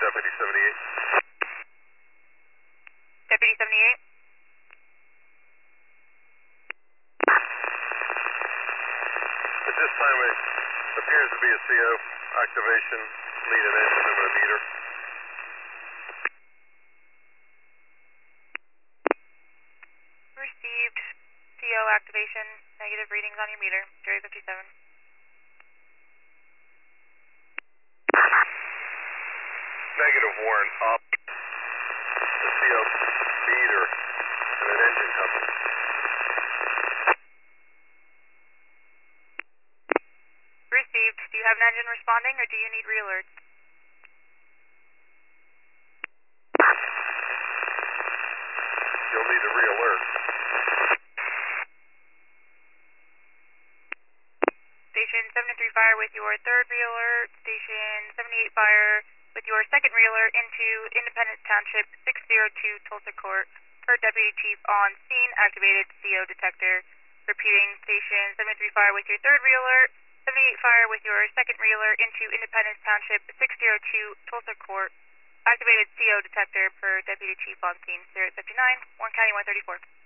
Deputy 78. Deputy 78. At this time, it appears to be a CO activation, lead an engine and a meter. Received CO activation, negative readings on your meter, Jerry 57. Negative, Warren, up. The CO meter and an engine company. Received. Do you have an engine responding or do you need re-alerts? You'll need a re-alert. Station 73 fire with your third re-alert. Station 78 fire with your second re-alert into Independence Township 602 Tulsa Court. Per Deputy Chief on scene, activated CO detector. Repeating, Station 73 fire with your third re-alert. 78 fire with your second re-alert into Independence Township 602 Tulsa Court. Activated CO detector per Deputy Chief on scene. 059, Warren County 134.